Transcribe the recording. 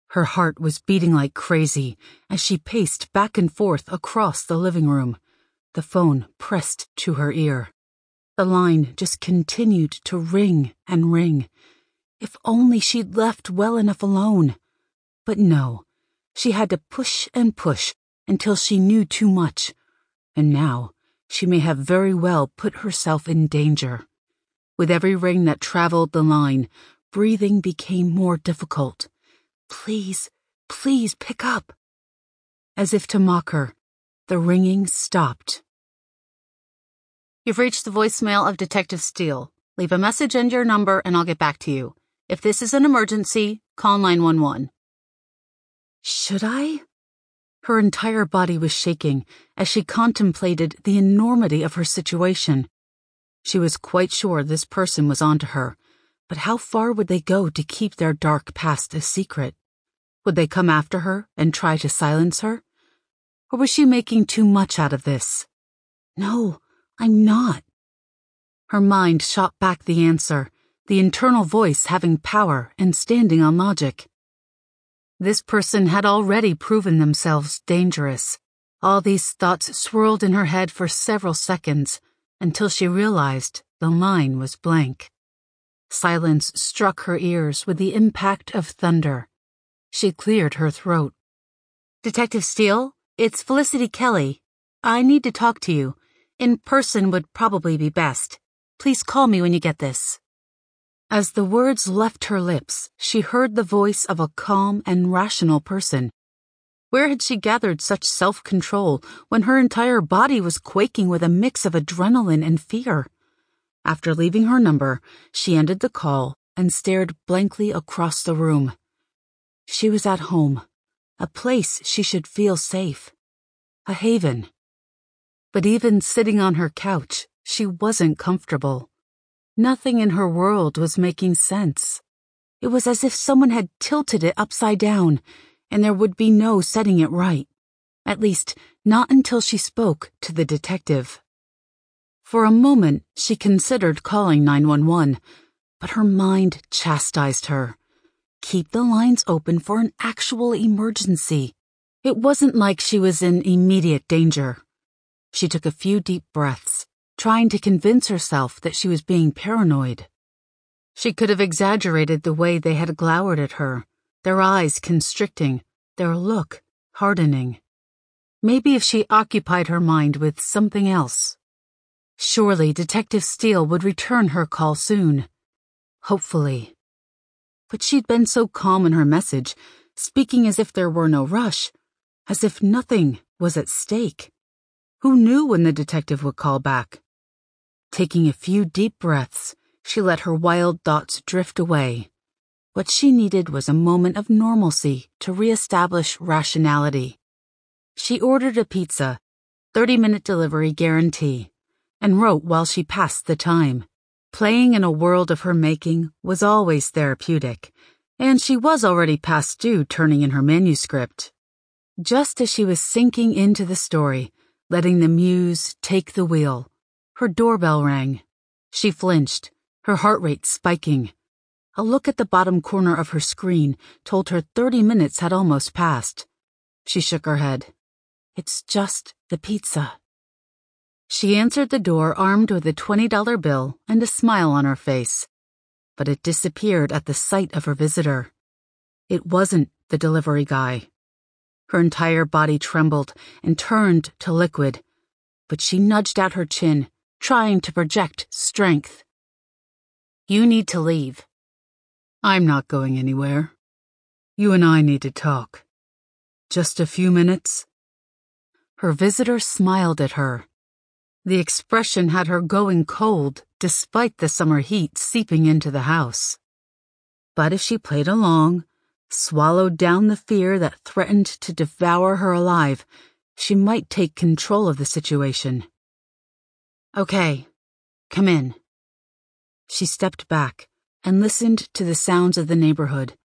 Her heart was beating like crazy as she paced back and forth across the living room, the phone pressed to her ear. The line just continued to ring and ring. If only she'd left well enough alone. But no, she had to push and push until she knew too much. And now, she may have very well put herself in danger. With every ring that traveled the line, breathing became more difficult. Please, please pick up. As if to mock her, the ringing stopped. You've reached the voicemail of Detective Steele. Leave a message and your number and I'll get back to you. If this is an emergency, call 911. Should I? Her entire body was shaking as she contemplated the enormity of her situation. She was quite sure this person was onto her, but how far would they go to keep their dark past a secret? Would they come after her and try to silence her? Or was she making too much out of this? No, I'm not. Her mind shot back the answer, the internal voice having power and standing on logic. This person had already proven themselves dangerous. All these thoughts swirled in her head for several seconds until she realized the line was blank. Silence struck her ears with the impact of thunder. She cleared her throat. Detective Steele, it's Felicity Kelly. I need to talk to you. In person would probably be best. Please call me when you get this. As the words left her lips, she heard the voice of a calm and rational person. Where had she gathered such self-control when her entire body was quaking with a mix of adrenaline and fear? After leaving her number, she ended the call and stared blankly across the room. She was at home, a place she should feel safe, a haven. But even sitting on her couch, she wasn't comfortable. Nothing in her world was making sense. It was as if someone had tilted it upside down, and there would be no setting it right. At least, not until she spoke to the detective. For a moment, she considered calling 911, but her mind chastised her. Keep the lines open for an actual emergency. It wasn't like she was in immediate danger. She took a few deep breaths, trying to convince herself that she was being paranoid. She could have exaggerated the way they had glowered at her, their eyes constricting, their look hardening. Maybe if she occupied her mind with something else. Surely Detective Steele would return her call soon. Hopefully. But she'd been so calm in her message, speaking as if there were no rush, as if nothing was at stake. Who knew when the detective would call back? Taking a few deep breaths, she let her wild thoughts drift away. What she needed was a moment of normalcy to reestablish rationality. She ordered a pizza, 30-minute delivery guarantee, and wrote while she passed the time. Playing in a world of her making was always therapeutic, and she was already past due turning in her manuscript. Just as she was sinking into the story, letting the muse take the wheel, her doorbell rang. She flinched, her heart rate spiking. A look at the bottom corner of her screen told her 30 minutes had almost passed. She shook her head. It's just the pizza. She answered the door armed with a $20 bill and a smile on her face. But it disappeared at the sight of her visitor. It wasn't the delivery guy. Her entire body trembled and turned to liquid, but she nudged out her chin, trying to project strength. You need to leave. I'm not going anywhere. You and I need to talk. Just a few minutes? Her visitor smiled at her. The expression had her going cold despite the summer heat seeping into the house. But if she played along, swallowed down the fear that threatened to devour her alive, she might take control of the situation. Okay, come in. She stepped back and listened to the sounds of the neighborhood,